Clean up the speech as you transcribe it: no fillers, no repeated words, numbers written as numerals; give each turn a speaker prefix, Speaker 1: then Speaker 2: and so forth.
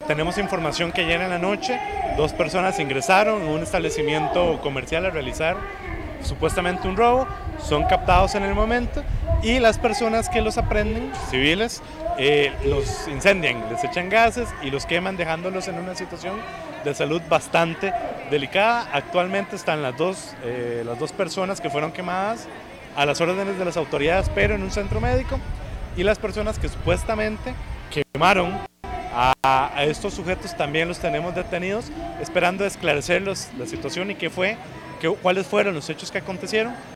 Speaker 1: tenemos información que ayer en la noche 2 personas ingresaron en un establecimiento comercial a realizar supuestamente un robo, son captados en el momento y las personas que los aprenden, civiles, los incendian, les echan gases y los queman dejándolos en una situación de salud bastante delicada. Actualmente están las dos personas que fueron quemadas a las órdenes de las autoridades, pero en un centro médico, y las personas que supuestamente quemaron a estos sujetos también los tenemos detenidos, esperando esclarecer la situación y cuáles fueron los hechos que acontecieron